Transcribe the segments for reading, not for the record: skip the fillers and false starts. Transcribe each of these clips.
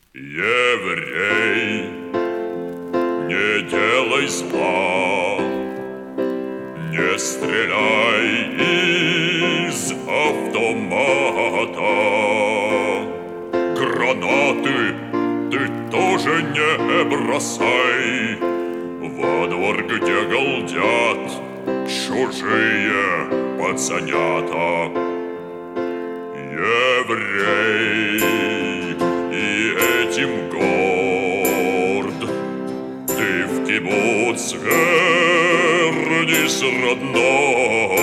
Еврей, не делай зла, не стреляй из автомата. Гранаты ты тоже не бросай во двор, где галдят чужие пацанята. Еврей, и этим горд, ты в кибуц вернись родной.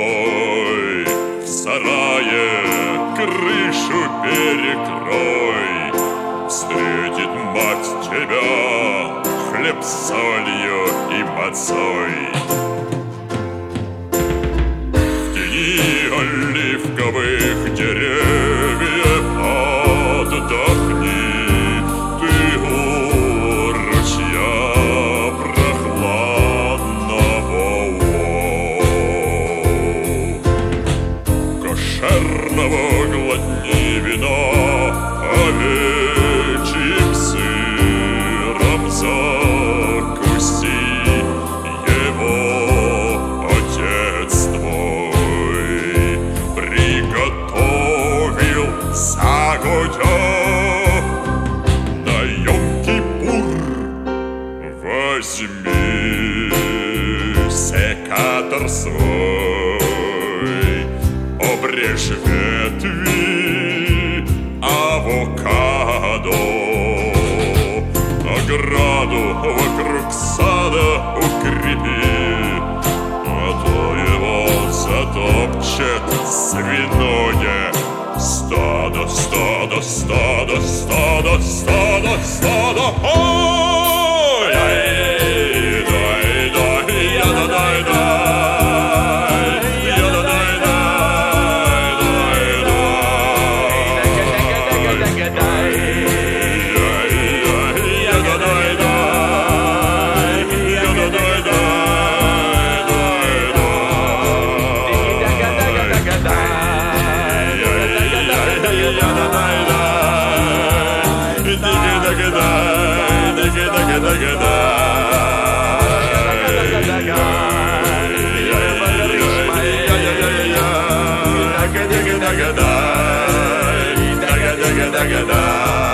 В сарае крышу перекрой, встретит мать тебя хлеб с солью и мацой. В тени оливковых деревьев отдохни ты у ручья прохладного. Кошерного глотни вина, овечьим сыром закуси, его отец твой приготовил загодя на Йом-Кипур. Возьми секатор свой, обрежь ветви авокадо, ограду вокруг сада укрепи, а то его затопчет свиное стадо, стадо, стадо, стадо, стадо, стадо. Ой, ай, дай, дай, я да дай, дай, я да дай, дай, дай, дай, я да дай, дай, я да дай, дай, дай, дай, дай, дай.